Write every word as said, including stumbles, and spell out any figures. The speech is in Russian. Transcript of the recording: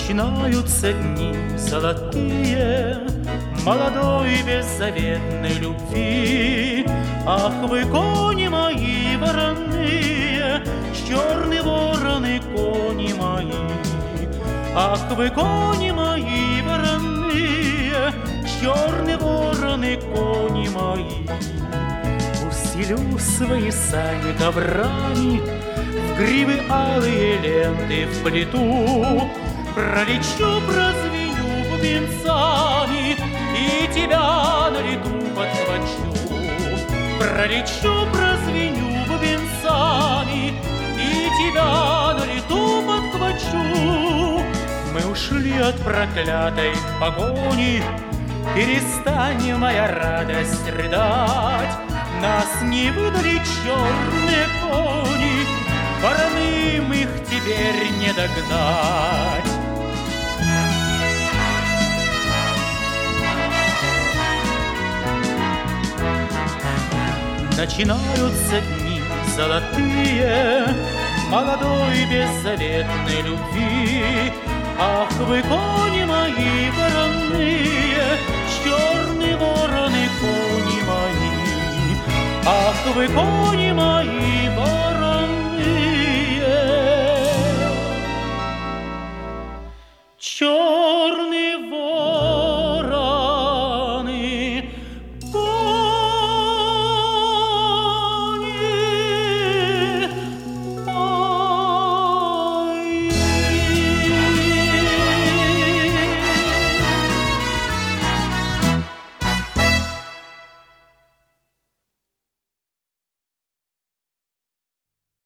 Начинаются дни золотые молодой беззаветной любви. Ах, вы, кони мои вороные, черные вороны, кони мои. Ах, вы, кони мои вороные, черные вороны, кони мои. Усилю свои сани коврами, в гривы алые ленты вплету. Пролечу, прозвеню бубенцами и тебя на лету подхвачу. Пролечу, прозвеню бубенцами и тебя на лету подхвачу. Мы ушли от проклятой погони, перестань, моя радость, рыдать. Нас не выдали черные кони, вороным их теперь не догнать. Начинаются дни золотые молодой беззаветной любви. Ах, вы, кони мои вороные, черные вороны, кони мои. Ах, вы, кони мои вороны.